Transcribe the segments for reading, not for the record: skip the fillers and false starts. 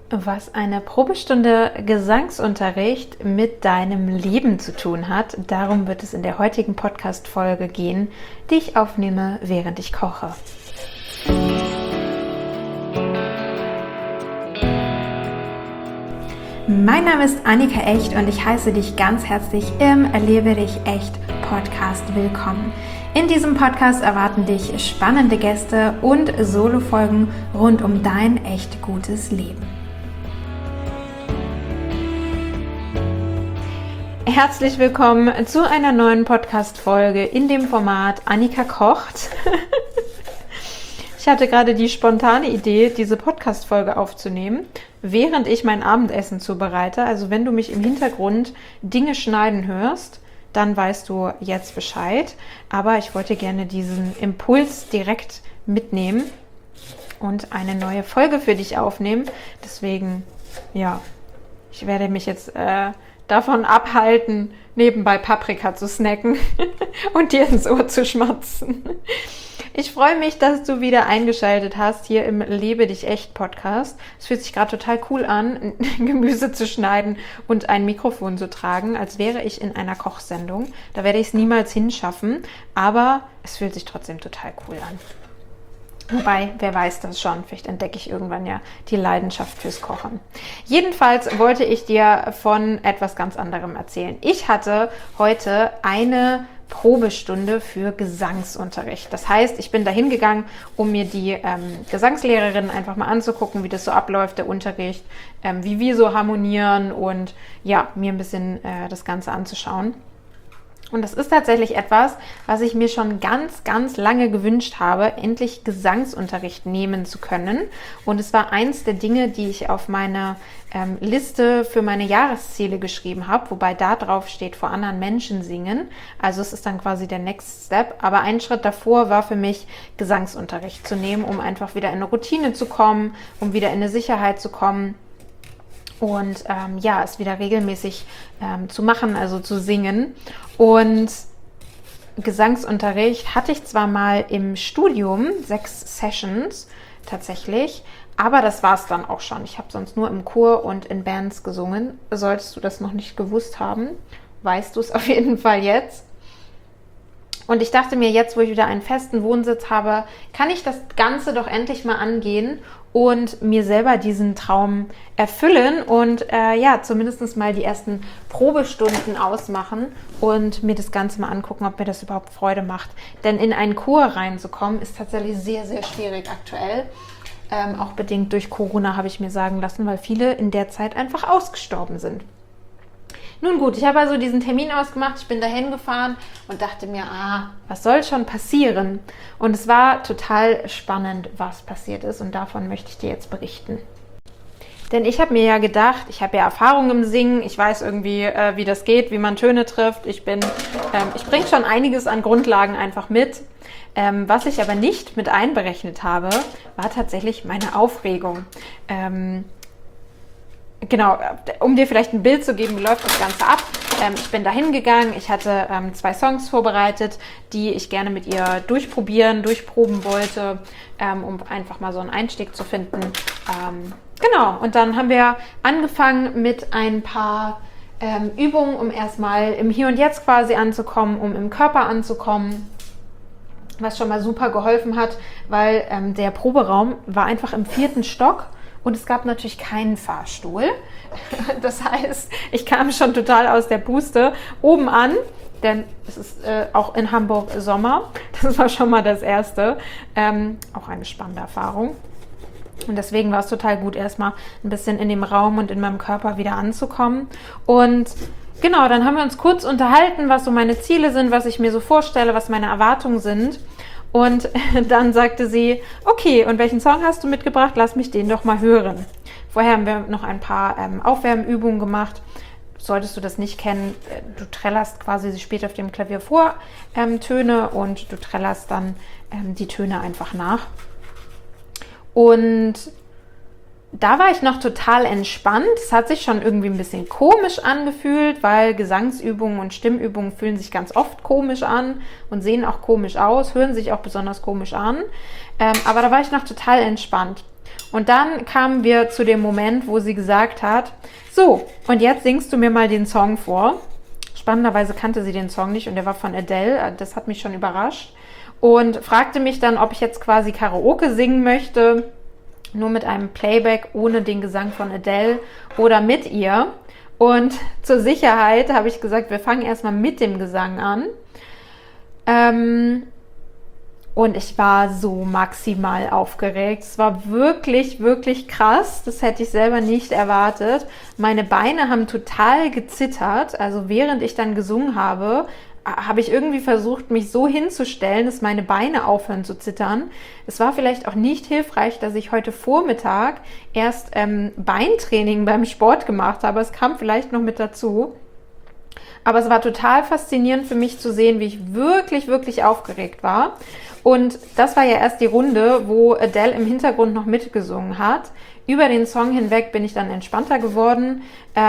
Was eine Probestunde Gesangsunterricht mit deinem Leben zu tun hat, darum wird es in der heutigen Podcast-Folge gehen, die ich aufnehme, während ich koche. Mein Name ist Annika Echt und ich heiße dich ganz herzlich im Erlebe dich echt Podcast willkommen. In diesem Podcast erwarten dich spannende Gäste und Solo-Folgen rund um dein echt gutes Leben. Herzlich willkommen zu einer neuen Podcast-Folge in dem Format Annika kocht. Ich hatte gerade die spontane Idee, diese Podcast-Folge aufzunehmen, während ich mein Abendessen zubereite. Also wenn du mich im Hintergrund Dinge schneiden hörst, dann weißt du jetzt Bescheid. Aber ich wollte gerne diesen Impuls direkt mitnehmen und eine neue Folge für dich aufnehmen. Deswegen, ja, ich werde mich jetzt davon abhalten, nebenbei Paprika zu snacken und dir ins Ohr zu schmatzen. Ich freue mich, dass du wieder eingeschaltet hast hier im Lebe dich echt Podcast. Es fühlt sich gerade total cool an, Gemüse zu schneiden und ein Mikrofon zu tragen, als wäre ich in einer Kochsendung. Da werde ich es niemals hinschaffen, aber es fühlt sich trotzdem total cool an. Wobei, wer weiß das schon, vielleicht entdecke ich irgendwann ja die Leidenschaft fürs Kochen. Jedenfalls wollte ich dir von etwas ganz anderem erzählen. Ich hatte heute eine Probestunde für Gesangsunterricht. Das heißt, ich bin da hingegangen, um mir die Gesangslehrerin einfach mal anzugucken, wie das so abläuft, der Unterricht, wie wir so harmonieren und ja, mir ein bisschen das Ganze anzuschauen. Und das ist tatsächlich etwas, was ich mir schon ganz, ganz lange gewünscht habe, endlich Gesangsunterricht nehmen zu können. Und es war eins der Dinge, die ich auf meine Liste für meine Jahresziele geschrieben habe, wobei da drauf steht, vor anderen Menschen singen. Also es ist dann quasi der Next Step. Aber ein Schritt davor war für mich, Gesangsunterricht zu nehmen, um einfach wieder in eine Routine zu kommen, um wieder in eine Sicherheit zu kommen. Und es wieder regelmäßig zu machen, also zu singen. Und Gesangsunterricht hatte ich zwar mal im Studium, 6 Sessions tatsächlich, aber das war es dann auch schon. Ich habe sonst nur im Chor und in Bands gesungen. Solltest du das noch nicht gewusst haben, weißt du es auf jeden Fall jetzt. Und ich dachte mir, jetzt, wo ich wieder einen festen Wohnsitz habe, kann ich das Ganze doch endlich mal angehen und mir selber diesen Traum erfüllen und zumindest mal die ersten Probestunden ausmachen und mir das Ganze mal angucken, ob mir das überhaupt Freude macht. Denn in einen Chor reinzukommen, ist tatsächlich sehr, sehr schwierig aktuell. Auch bedingt durch Corona, habe ich mir sagen lassen, weil viele in der Zeit einfach ausgestorben sind. Nun gut, ich habe also diesen Termin ausgemacht, ich bin dahin gefahren und dachte mir, was soll schon passieren? Und es war total spannend, was passiert ist und davon möchte ich dir jetzt berichten. Denn ich habe mir ja gedacht, ich habe ja Erfahrung im Singen, ich weiß irgendwie, wie das geht, wie man Töne trifft. Ich bringe schon einiges an Grundlagen einfach mit. Was ich aber nicht mit einberechnet habe, war tatsächlich meine Aufregung. Genau, um dir vielleicht ein Bild zu geben, wie läuft das Ganze ab. Ich bin da hingegangen, ich hatte 2 Songs vorbereitet, die ich gerne mit ihr durchproben wollte, um einfach mal so einen Einstieg zu finden. Und dann haben wir angefangen mit ein paar Übungen, um erstmal im Hier und Jetzt quasi anzukommen, um im Körper anzukommen. Was schon mal super geholfen hat, weil der Proberaum war einfach im 4. Stock. Und es gab natürlich keinen Fahrstuhl. Das heißt, ich kam schon total aus der Puste oben an, denn es ist auch in Hamburg Sommer. Das war schon mal das Erste. Auch eine spannende Erfahrung. Und deswegen war es total gut, erstmal ein bisschen in dem Raum und in meinem Körper wieder anzukommen. Und genau, dann haben wir uns kurz unterhalten, was so meine Ziele sind, was ich mir so vorstelle, was meine Erwartungen sind. Und dann sagte sie, okay, und welchen Song hast du mitgebracht? Lass mich den doch mal hören. Vorher haben wir noch ein paar Aufwärmübungen gemacht. Solltest du das nicht kennen, du trällerst quasi, sie spielt auf dem Klavier vor Töne und du trällerst dann die Töne einfach nach. Und da war ich noch total entspannt. Es hat sich schon irgendwie ein bisschen komisch angefühlt, weil Gesangsübungen und Stimmübungen fühlen sich ganz oft komisch an und sehen auch komisch aus, hören sich auch besonders komisch an. Aber da war ich noch total entspannt. Und dann kamen wir zu dem Moment, wo sie gesagt hat, so, und jetzt singst du mir mal den Song vor. Spannenderweise kannte sie den Song nicht und der war von Adele, das hat mich schon überrascht. Und fragte mich dann, ob ich jetzt quasi Karaoke singen möchte, nur mit einem Playback ohne den Gesang von Adele oder mit ihr. Und zur Sicherheit habe ich gesagt, wir fangen erstmal mit dem Gesang an. Und ich war so maximal aufgeregt. Es war wirklich, wirklich krass. Das hätte ich selber nicht erwartet. Meine Beine haben total gezittert. Also während ich dann gesungen habe, habe ich irgendwie versucht, mich so hinzustellen, dass meine Beine aufhören zu zittern. Es war vielleicht auch nicht hilfreich, dass ich heute Vormittag erst Beintraining beim Sport gemacht habe. Es kam vielleicht noch mit dazu. Aber es war total faszinierend für mich zu sehen, wie ich wirklich, wirklich aufgeregt war. Und das war ja erst die Runde, wo Adele im Hintergrund noch mitgesungen hat. Über den Song hinweg bin ich dann entspannter geworden.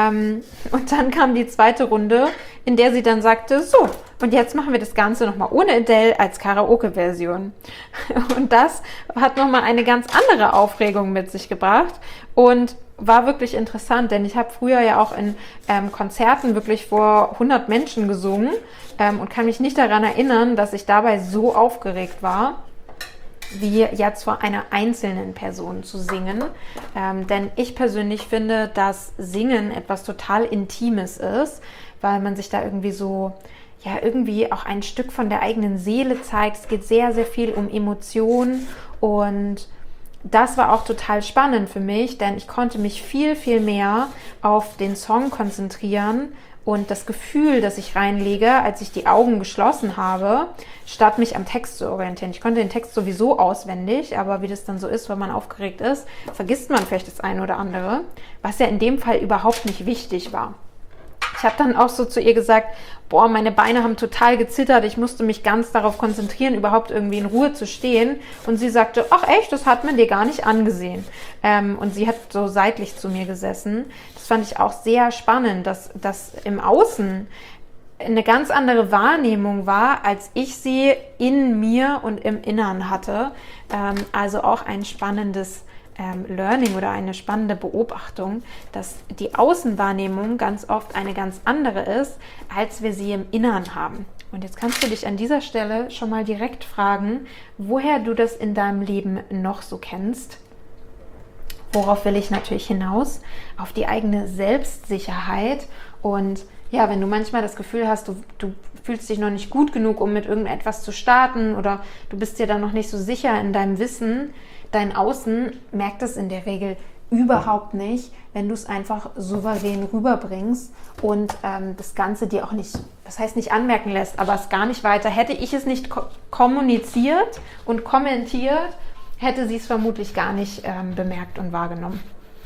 Und dann kam die zweite Runde, in der sie dann sagte, so, und jetzt machen wir das Ganze nochmal ohne Adele als Karaoke-Version. Und das hat nochmal eine ganz andere Aufregung mit sich gebracht und war wirklich interessant, denn ich habe früher ja auch in Konzerten wirklich vor 100 Menschen gesungen und kann mich nicht daran erinnern, dass ich dabei so aufgeregt war, wie jetzt vor einer einzelnen Person zu singen. Denn ich persönlich finde, dass Singen etwas total Intimes ist, weil man sich da irgendwie so, ja, irgendwie auch ein Stück von der eigenen Seele zeigt. Es geht sehr, sehr viel um Emotionen und das war auch total spannend für mich, denn ich konnte mich viel, viel mehr auf den Song konzentrieren und das Gefühl, das ich reinlege, als ich die Augen geschlossen habe, statt mich am Text zu orientieren. Ich konnte den Text sowieso auswendig, aber wie das dann so ist, wenn man aufgeregt ist, vergisst man vielleicht das eine oder andere, was ja in dem Fall überhaupt nicht wichtig war. Ich habe dann auch so zu ihr gesagt, boah, meine Beine haben total gezittert, ich musste mich ganz darauf konzentrieren, überhaupt irgendwie in Ruhe zu stehen. Und sie sagte, ach echt, das hat man dir gar nicht angesehen. Und sie hat so seitlich zu mir gesessen. Das fand ich auch sehr spannend, dass das im Außen eine ganz andere Wahrnehmung war, als ich sie in mir und im Innern hatte. Also auch ein spannendes Learning oder eine spannende Beobachtung, dass die Außenwahrnehmung ganz oft eine ganz andere ist, als wir sie im Innern haben. Und jetzt kannst du dich an dieser Stelle schon mal direkt fragen, woher du das in deinem Leben noch so kennst. Worauf will ich natürlich hinaus? Auf die eigene Selbstsicherheit. Und ja, wenn du manchmal das Gefühl hast, du fühlst dich noch nicht gut genug, um mit irgendetwas zu starten oder du bist dir dann noch nicht so sicher in deinem Wissen, dein Außen merkt es in der Regel überhaupt nicht, wenn du es einfach souverän rüberbringst und das Ganze dir auch nicht, das heißt nicht anmerken lässt, aber es gar nicht weiter. Hätte ich es nicht kommuniziert und kommentiert, hätte sie es vermutlich gar nicht bemerkt und wahrgenommen.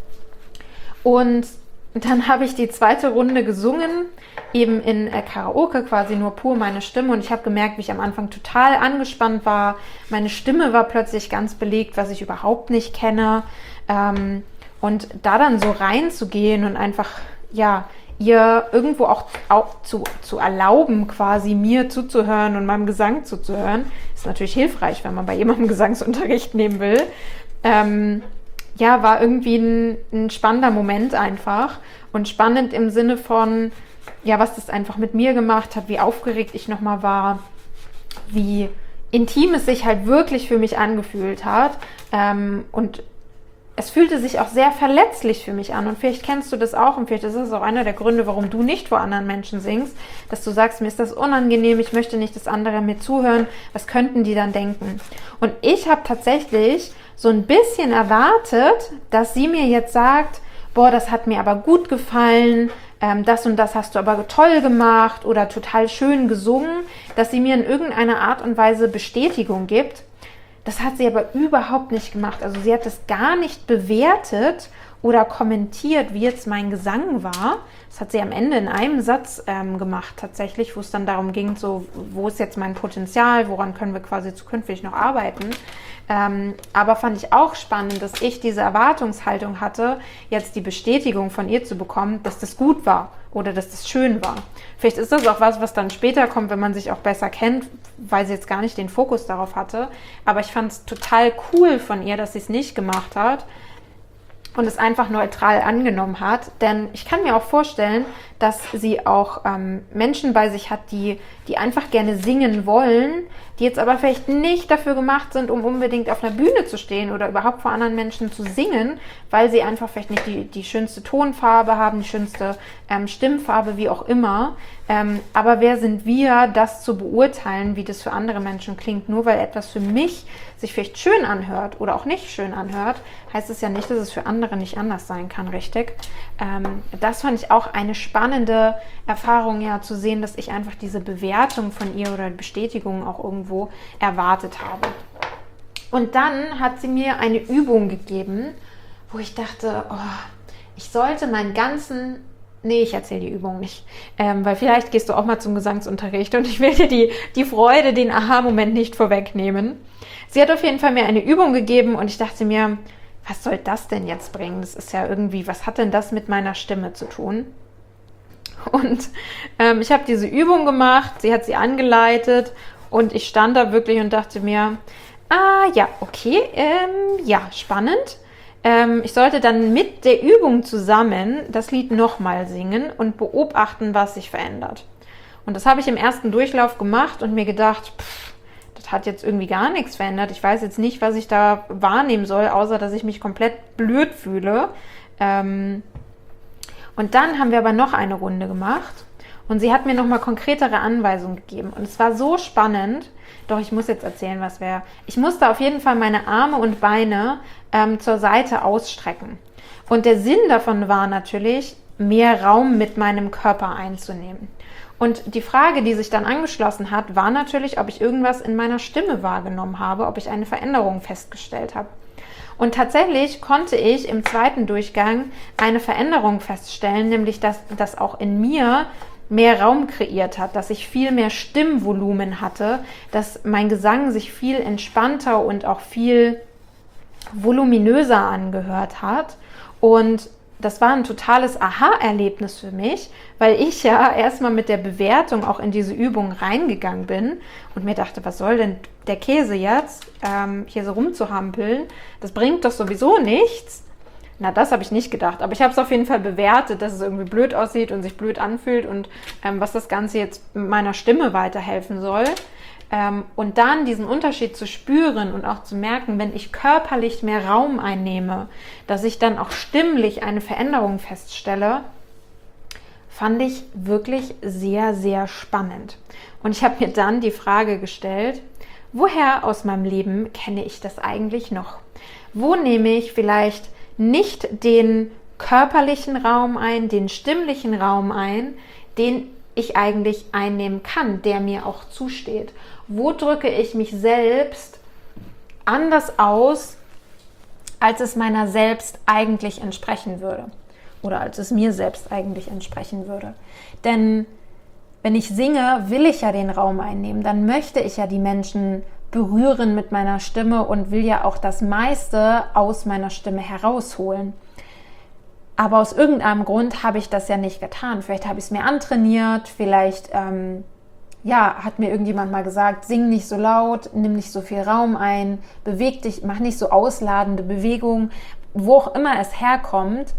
Und dann habe ich die zweite Runde gesungen, eben in Karaoke, quasi nur pur meine Stimme. Und ich habe gemerkt, wie ich am Anfang total angespannt war. Meine Stimme war plötzlich ganz belegt, was ich überhaupt nicht kenne. Und da dann so reinzugehen und einfach, ja, ihr irgendwo auch zu erlauben, quasi mir zuzuhören und meinem Gesang zuzuhören, ist natürlich hilfreich, wenn man bei jemandem Gesangsunterricht nehmen will. Ja, war irgendwie ein spannender Moment einfach und spannend im Sinne von, ja, was das einfach mit mir gemacht hat, wie aufgeregt ich nochmal war, wie intim es sich halt wirklich für mich angefühlt hat und es fühlte sich auch sehr verletzlich für mich an und vielleicht kennst du das auch und vielleicht ist das auch einer der Gründe, warum du nicht vor anderen Menschen singst, dass du sagst, mir ist das unangenehm, ich möchte nicht, dass andere mir zuhören, was könnten die dann denken? Und ich habe tatsächlich so ein bisschen erwartet, dass sie mir jetzt sagt, boah, das hat mir aber gut gefallen, das und das hast du aber toll gemacht oder total schön gesungen, dass sie mir in irgendeiner Art und Weise Bestätigung gibt. Das hat sie aber überhaupt nicht gemacht. Also sie hat es gar nicht bewertet oder kommentiert, wie jetzt mein Gesang war. Das hat sie am Ende in einem Satz gemacht tatsächlich, wo es dann darum ging, so, wo ist jetzt mein Potenzial, woran können wir quasi zukünftig noch arbeiten. Aber fand ich auch spannend, dass ich diese Erwartungshaltung hatte, jetzt die Bestätigung von ihr zu bekommen, dass das gut war oder dass das schön war. Vielleicht ist das auch was dann später kommt, wenn man sich auch besser kennt, weil sie jetzt gar nicht den Fokus darauf hatte. Aber ich fand es total cool von ihr, dass sie es nicht gemacht hat und es einfach neutral angenommen hat. Denn ich kann mir auch vorstellen, dass sie auch Menschen bei sich hat, die einfach gerne singen wollen, die jetzt aber vielleicht nicht dafür gemacht sind, um unbedingt auf einer Bühne zu stehen oder überhaupt vor anderen Menschen zu singen, weil sie einfach vielleicht nicht die schönste Tonfarbe haben, die schönste Stimmfarbe, wie auch immer. Aber wer sind wir, das zu beurteilen, wie das für andere Menschen klingt? Nur weil etwas für mich sich vielleicht schön anhört oder auch nicht schön anhört, heißt es ja nicht, dass es für andere nicht anders sein kann, richtig? Das fand ich auch eine spannende Erfahrung, ja, zu sehen, dass ich einfach diese Bewertung von ihr oder Bestätigung auch irgendwo erwartet habe. Und dann hat sie mir eine Übung gegeben, wo ich dachte, oh, ich sollte meinen ganzen... Nee, ich erzähle die Übung nicht, weil vielleicht gehst du auch mal zum Gesangsunterricht und ich will dir die Freude, den Aha-Moment nicht vorwegnehmen. Sie hat auf jeden Fall mir eine Übung gegeben und ich dachte mir, was soll das denn jetzt bringen? Das ist ja irgendwie, was hat denn das mit meiner Stimme zu tun? Und ich habe diese Übung gemacht, sie hat sie angeleitet und ich stand da wirklich und dachte mir, ja, okay, ja, spannend. Ich sollte dann mit der Übung zusammen das Lied nochmal singen und beobachten, was sich verändert. Und das habe ich im ersten Durchlauf gemacht und mir gedacht, das hat jetzt irgendwie gar nichts verändert. Ich weiß jetzt nicht, was ich da wahrnehmen soll, außer dass ich mich komplett blöd fühle. Und dann haben wir aber noch eine Runde gemacht und sie hat mir nochmal konkretere Anweisungen gegeben. Und es war so spannend. Doch, ich muss jetzt erzählen, was wäre. Ich musste auf jeden Fall meine Arme und Beine zur Seite ausstrecken. Und der Sinn davon war natürlich, mehr Raum mit meinem Körper einzunehmen. Und die Frage, die sich dann angeschlossen hat, war natürlich, ob ich irgendwas in meiner Stimme wahrgenommen habe, ob ich eine Veränderung festgestellt habe. Und tatsächlich konnte ich im zweiten Durchgang eine Veränderung feststellen, nämlich dass auch in mir mehr Raum kreiert hat, dass ich viel mehr Stimmvolumen hatte, dass mein Gesang sich viel entspannter und auch viel voluminöser angehört hat. Und das war ein totales Aha-Erlebnis für mich, weil ich ja erstmal mit der Bewertung auch in diese Übung reingegangen bin und mir dachte, was soll denn der Käse jetzt, hier so rumzuhampeln? Das bringt doch sowieso nichts. Na, das habe ich nicht gedacht, aber ich habe es auf jeden Fall bewertet, dass es irgendwie blöd aussieht und sich blöd anfühlt und was das Ganze jetzt meiner Stimme weiterhelfen soll. Und dann diesen Unterschied zu spüren und auch zu merken, wenn ich körperlich mehr Raum einnehme, dass ich dann auch stimmlich eine Veränderung feststelle, fand ich wirklich sehr, sehr spannend. Und ich habe mir dann die Frage gestellt, woher aus meinem Leben kenne ich das eigentlich noch? Wo nehme ich vielleicht nicht den körperlichen Raum ein, den stimmlichen Raum ein, den ich eigentlich einnehmen kann, der mir auch zusteht? Wo drücke ich mich selbst anders aus, als es meiner selbst eigentlich entsprechen würde? Oder als es mir selbst eigentlich entsprechen würde? Denn wenn ich singe, will ich ja den Raum einnehmen. Dann möchte ich ja die Menschen berühren mit meiner Stimme und will ja auch das meiste aus meiner Stimme herausholen. Aber aus irgendeinem Grund habe ich das ja nicht getan. Vielleicht habe ich es mir antrainiert, vielleicht hat mir irgendjemand mal gesagt, sing nicht so laut, nimm nicht so viel Raum ein, beweg dich, mach nicht so ausladende Bewegungen. Wo auch immer es herkommt,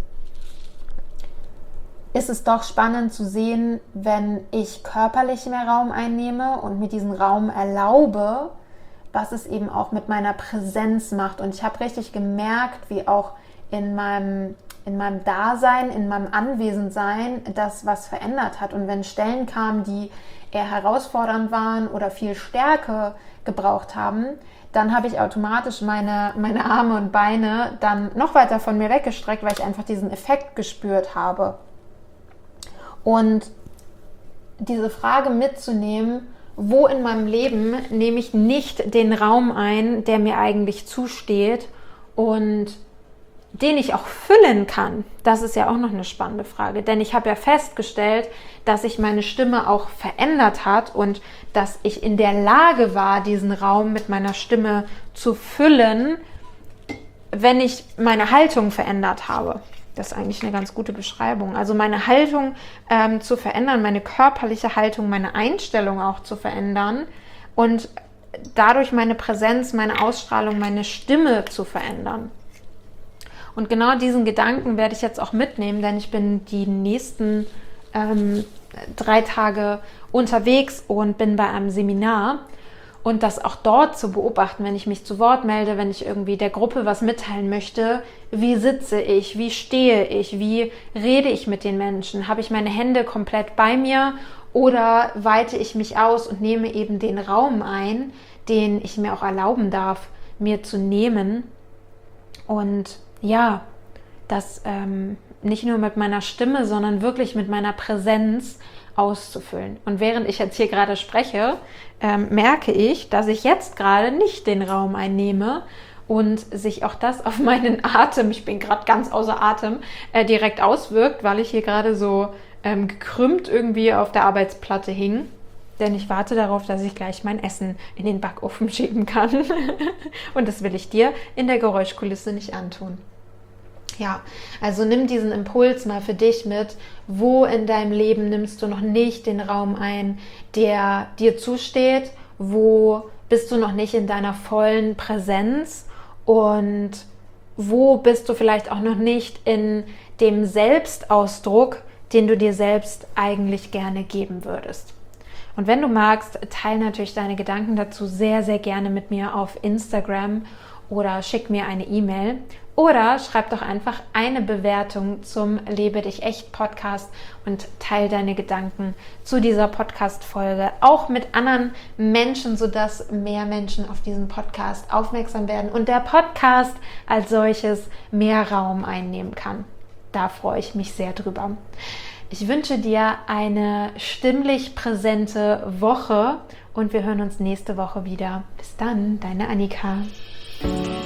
ist es doch spannend zu sehen, wenn ich körperlich mehr Raum einnehme und mir diesen Raum erlaube, was es eben auch mit meiner Präsenz macht. Und ich habe richtig gemerkt, wie auch in meinem Dasein, in meinem Anwesendsein das was verändert hat. Und wenn Stellen kamen, die eher herausfordernd waren oder viel Stärke gebraucht haben, dann habe ich automatisch meine Arme und Beine dann noch weiter von mir weggestreckt, weil ich einfach diesen Effekt gespürt habe. Und diese Frage mitzunehmen, wo in meinem Leben nehme ich nicht den Raum ein, der mir eigentlich zusteht, und den ich auch füllen kann, das ist ja auch noch eine spannende Frage. Denn ich habe ja festgestellt, dass sich meine Stimme auch verändert hat und dass ich in der Lage war, diesen Raum mit meiner Stimme zu füllen, wenn ich meine Haltung verändert habe. Das ist eigentlich eine ganz gute Beschreibung. Also meine Haltung zu verändern, meine körperliche Haltung, meine Einstellung auch zu verändern und dadurch meine Präsenz, meine Ausstrahlung, meine Stimme zu verändern. Und genau diesen Gedanken werde ich jetzt auch mitnehmen, denn ich bin die nächsten 3 Tage unterwegs und bin bei einem Seminar. Und das auch dort zu beobachten, wenn ich mich zu Wort melde, wenn ich irgendwie der Gruppe was mitteilen möchte, wie sitze ich, wie stehe ich, wie rede ich mit den Menschen, habe ich meine Hände komplett bei mir oder weite ich mich aus und nehme eben den Raum ein, den ich mir auch erlauben darf, mir zu nehmen und ja, das nicht nur mit meiner Stimme, sondern wirklich mit meiner Präsenz auszufüllen. Und während ich jetzt hier gerade spreche, merke ich, dass ich jetzt gerade nicht den Raum einnehme und sich auch das auf meinen Atem, ich bin gerade ganz außer Atem, direkt auswirkt, weil ich hier gerade so gekrümmt irgendwie auf der Arbeitsplatte hing. Denn ich warte darauf, dass ich gleich mein Essen in den Backofen schieben kann. Und das will ich dir in der Geräuschkulisse nicht antun. Ja, also nimm diesen Impuls mal für dich mit. Wo in deinem Leben nimmst du noch nicht den Raum ein, der dir zusteht? Wo bist du noch nicht in deiner vollen Präsenz? Und wo bist du vielleicht auch noch nicht in dem Selbstausdruck, den du dir selbst eigentlich gerne geben würdest? Und wenn du magst, teile natürlich deine Gedanken dazu sehr, sehr gerne mit mir auf Instagram oder schick mir eine E-Mail oder schreib doch einfach eine Bewertung zum Lebe dich echt Podcast und teile deine Gedanken zu dieser Podcast-Folge auch mit anderen Menschen, sodass mehr Menschen auf diesen Podcast aufmerksam werden und der Podcast als solches mehr Raum einnehmen kann. Da freue ich mich sehr drüber. Ich wünsche dir eine stimmlich präsente Woche und wir hören uns nächste Woche wieder. Bis dann, deine Annika.